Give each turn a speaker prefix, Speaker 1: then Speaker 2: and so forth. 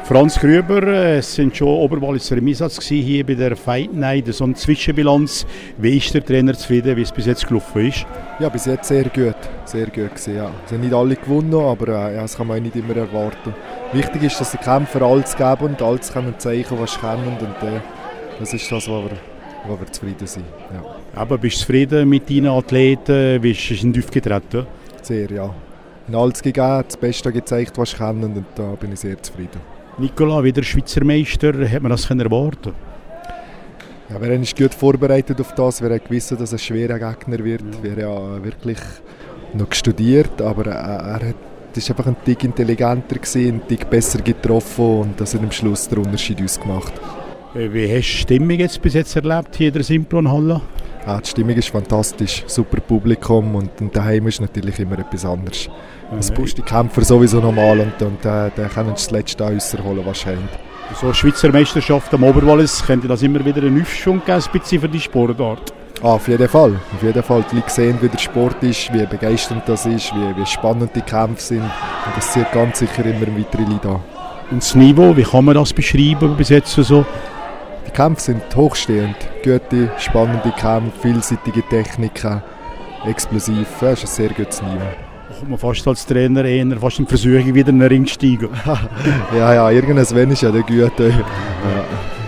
Speaker 1: Franz Grüber, es sind schon Oberwalliser im Einsatz gewesen, hier bei der Fight Night, so eine Zwischenbilanz. Wie ist der Trainer zufrieden, wie es bis jetzt gelaufen ist?
Speaker 2: Ja, bis jetzt sehr gut gewesen, ja. Es haben nicht alle gewonnen, aber das kann man nicht immer erwarten. Wichtig ist, dass die Kämpfer alles geben und alles können zeigen, was sie können, und das ist das, wo wir zufrieden sind. Ja.
Speaker 1: Aber bist du zufrieden mit deinen Athleten? Wie ist es in den aufgetreten?
Speaker 2: Sehr, ja. In alles gegeben, das Beste gezeigt, was sie können, und da bin ich sehr zufrieden.
Speaker 1: Nicola, wieder Schweizer Meister, hätte man das erwarten?
Speaker 2: Ja, wir haben gut vorbereitet auf das, wir haben gewusst, dass es ein schwerer Gegner wird. Ja. Wir haben ja wirklich noch studiert, aber er war einfach ein Tick intelligenter gewesen, ein Tick besser getroffen, und das hat am Schluss den Unterschied ausgemacht.
Speaker 1: Wie hast du die Stimmung jetzt bis jetzt erlebt hier in der Simplon-Halle?
Speaker 2: Ja, die Stimmung ist fantastisch, super Publikum, und daheim ist natürlich immer etwas anderes. Das pusht die Kämpfer sowieso normal, und dann können sie das Letzte rausholen, was sie haben.
Speaker 1: So eine Schweizer Meisterschaft am Oberwallis, könnte das immer wieder einen Aufschwung geben, ein bisschen für die Sportart?
Speaker 2: Auf jeden Fall. Die Leute sehen, wie der Sport ist, wie begeisternd das ist, wie spannend die Kämpfe sind, und das zieht ganz sicher immer weitere Leute an.
Speaker 1: Und das Niveau, wie kann man das beschreiben bis jetzt so?
Speaker 2: Die Kämpfe sind hochstehend, gute, spannende Kämpfe, vielseitige Techniken, explosiv, das ist ein sehr gutes Niveau.
Speaker 1: Kommt man fast als Trainer eher fast in Versuchung wieder in den Ring steigen?
Speaker 2: Ja, irgendwas ist ja der Gute. Ja.